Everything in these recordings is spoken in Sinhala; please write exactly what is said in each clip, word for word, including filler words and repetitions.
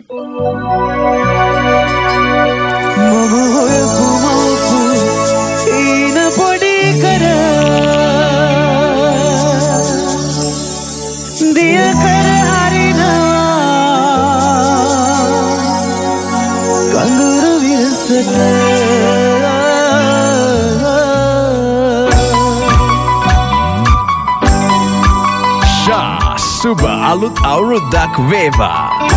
Suba alut awrudak weva.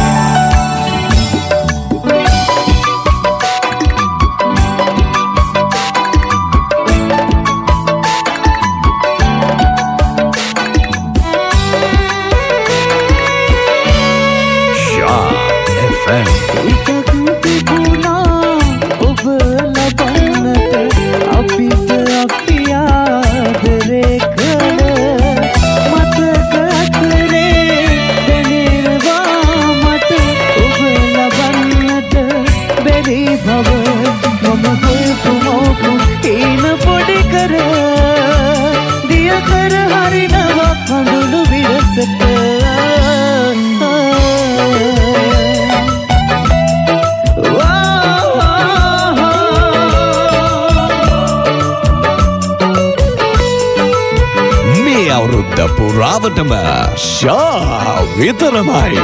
අවුරුද්ද පුරාවටම ෂා විතරමයි.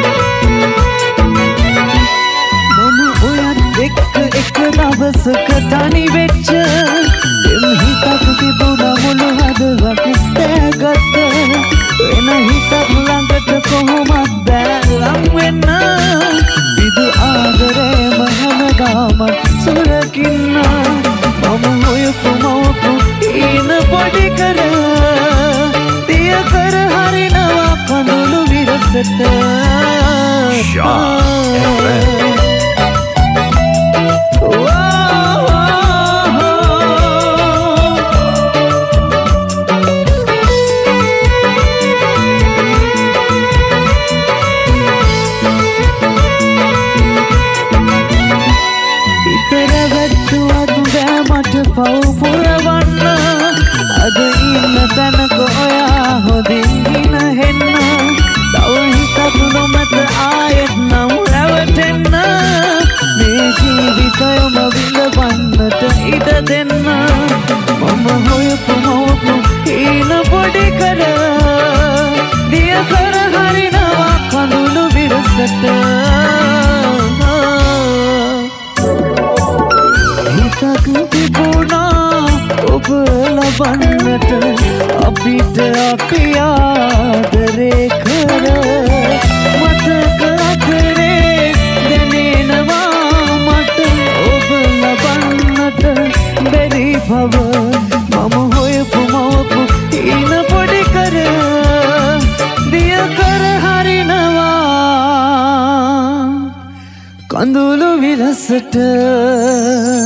මම ඔයත් එක්ක එක දවසක තනි වෙච්ච එම් හිතක් තිබුණා මුළු හදවත තෑගත්ත වෙන හිතක් ළඟට කොහොමද බෑ ලං වෙන්න විදු ආදරේම හැමදාම සුරකින්න මම හොයපු මවපු ඉන පොඩි කර කර හරිනවා කඳුළු විරසට ඉතර වැත්තුවත් බෑ මට පව් පුරවන්න අද ඉන්න තැනක ඔයා හොඳින් ඉන හෙන්න තව හිතක් නොමැත ආයෙත් නම් රැවටෙන්න මේ ජීවිතයම විඳවන්නට ඉඩ දෙන්න මම හොයපු හොපු ඉන පොඩි කර දිය කර හරිනවා කඳුළු විරසට හිතක් තිබුණා ඔබ ලබන්නට අපිට අපි ආදරේ කර මතක අතරේ දැනෙනවා මට ඔබ ලබන්නට බැරි බව මම හොයපු මවපු ඉන පොඩි කර දිය කර හරිනවා කඳුළු විරසට